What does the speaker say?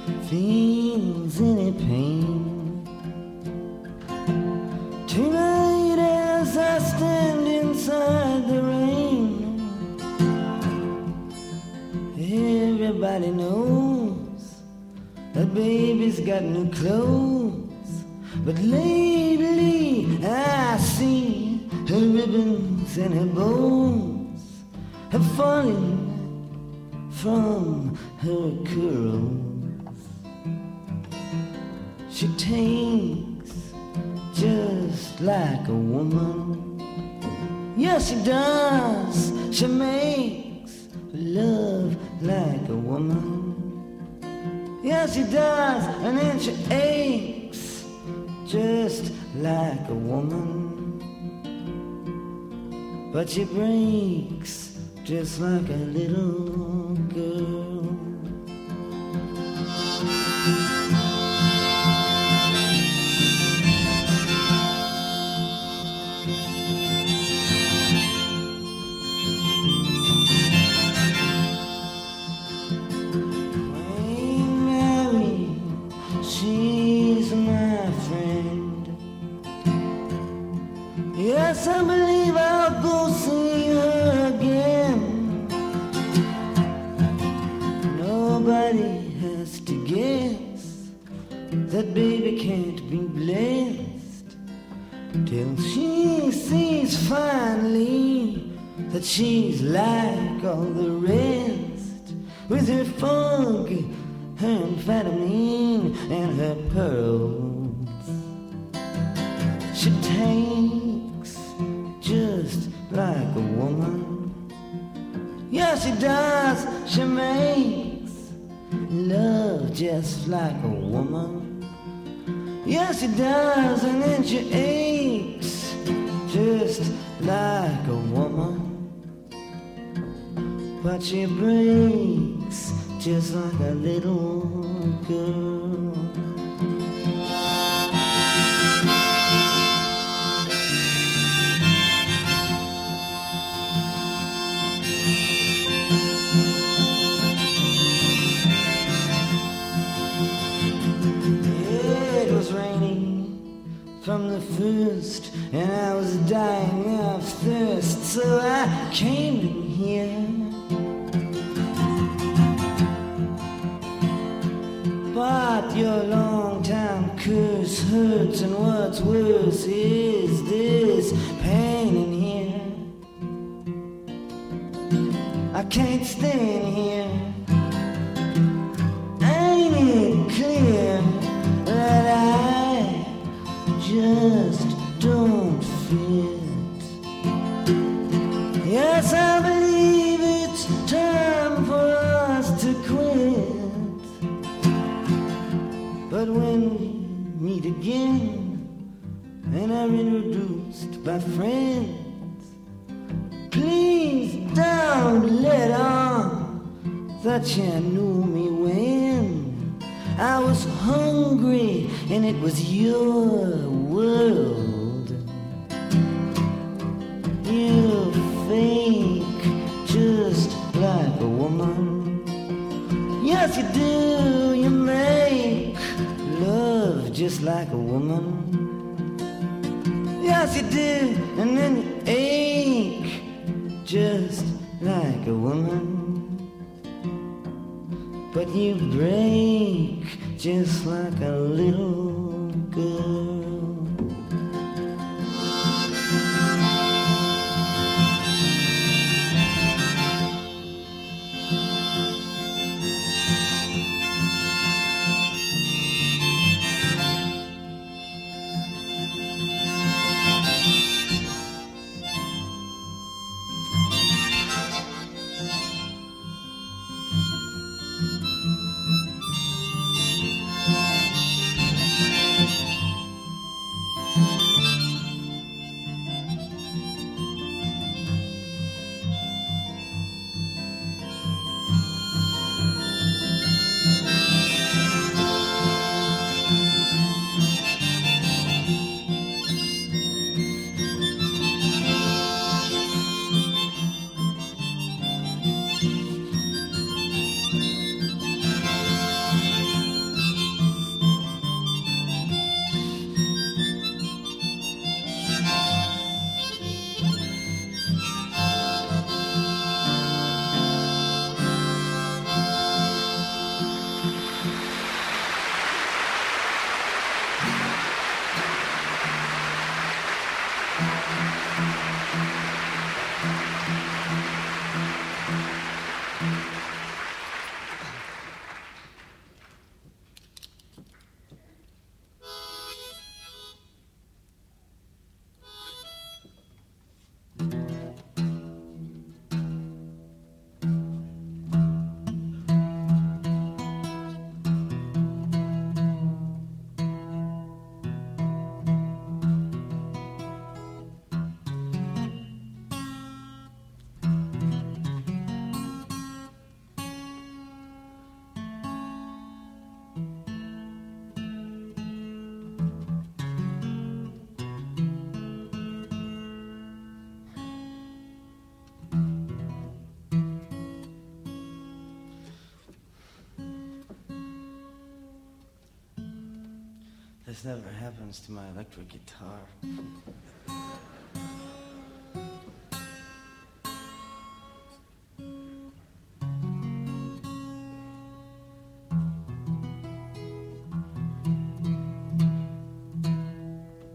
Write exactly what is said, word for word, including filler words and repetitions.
feels any pain. Tonight as I stand inside the rain, everybody knows that baby's got new clothes. But lately I see her ribbons and her bows have fallen from her curls. She takes just like a woman. Yes, she does. She makes love like a woman. Yes, she does. And then she aches just like a woman. But she breaks just like a little girl. Yes, I believe I'll go see her again. Nobody has to guess that baby can't be blessed till she sees finally that she's like all the rest, with her funk, her amphetamine, and her pearls. She takes just like a woman. Yes, she does. She makes love just like a woman. Yes, she does. And then she aches just like a woman. But she breaks just like a little girl. From the first, and I was dying of thirst, so I came in here. But your long-time curse hurts, and what's worse is this pain in here. I can't stand here. Ain't it clear that I just don't fit? Yes, I believe it's time for us to quit. But when we meet again and are introduced by friends, please don't let on that you knew me when I was hungry and it was your world. You fake just like a woman. Yes, you do. You make love just like a woman. Yes, you do. And then you ache just like a woman. But you break just like a little girl. This never happens to my electric guitar.